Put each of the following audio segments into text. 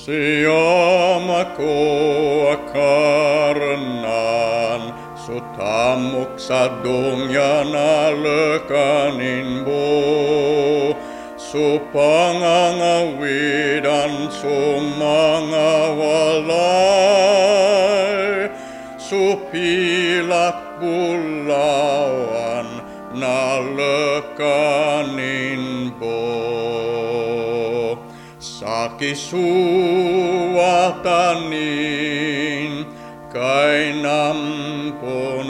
Siyam ako akarnan, sutamok sa dongya na lekanin mo. Supangangawidan sumangawalay, supilak bulawan na lekanin mo. Sa kisuwatanin, kay nampon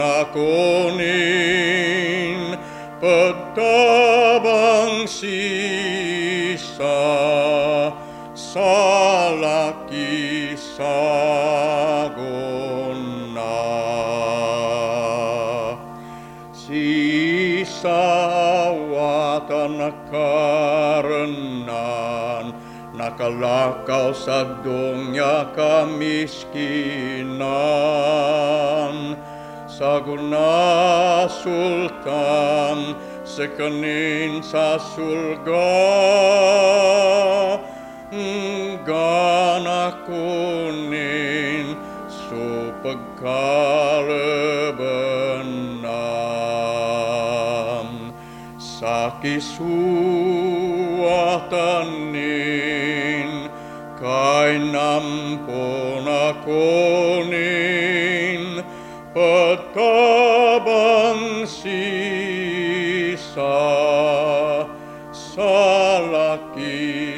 akonin, pagtabang sisa, sa laki sagon na. Sisa awatan nakarenan, nakalakaw sa dongya kamiskinan. Saguna sultan sekanin sa sulga, gana kunin supagkalebenan. Sa kisuwatanin, kay nampon akonin, pagtabang sisa, sa laki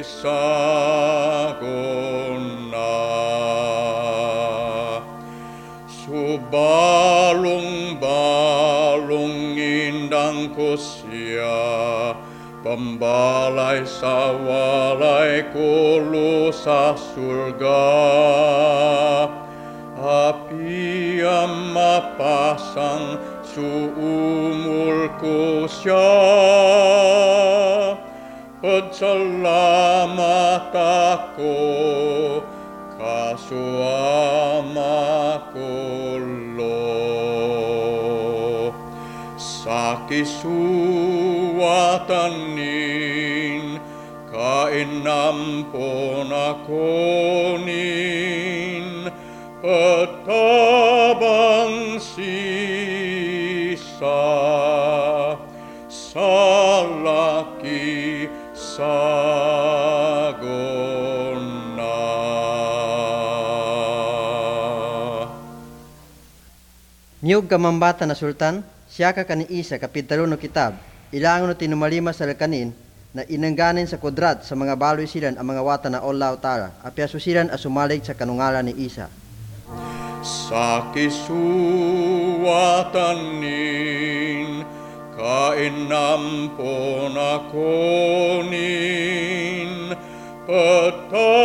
sagon na. Subalong-balong indang ko siya, pambalay sa walay kulo sa surga. Api ang mapasang suumul ko siya, pagsalamat ako kasuama kulo. Sa kisuwatanin, kainampon akonin, pagtabang sisa, sa laki sagon na. Niyog kamambata na sultan, siya ka kani isa kapitalo no kitab, ilangon no tinumalima sa lekanin, na inangganin sa kudrat sa mga baloy silan ang mga wata na Allah Ta'ala, apya susilan asumalig sa kanungalan ni Isa. Sa kisuwatanin, kainampon akonin, pagtabang